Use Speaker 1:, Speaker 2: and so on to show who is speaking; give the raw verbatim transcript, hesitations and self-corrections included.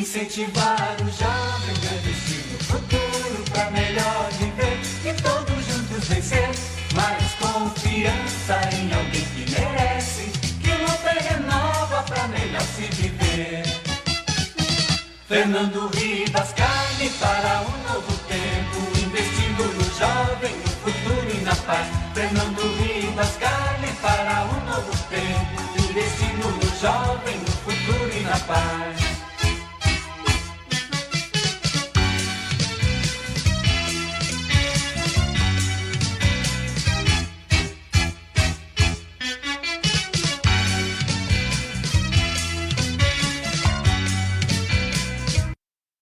Speaker 1: Incentivar o jovem a investir no futuro pra melhor viver e todos juntos vencer. Mais confiança em alguém que merece, que luta e renova pra melhor se viver. Fernando Ribas Carne para um novo tempo, investindo no jovem, no futuro e na paz. Fernando Ribas Carne para um novo tempo, investindo no jovem, no futuro e na paz.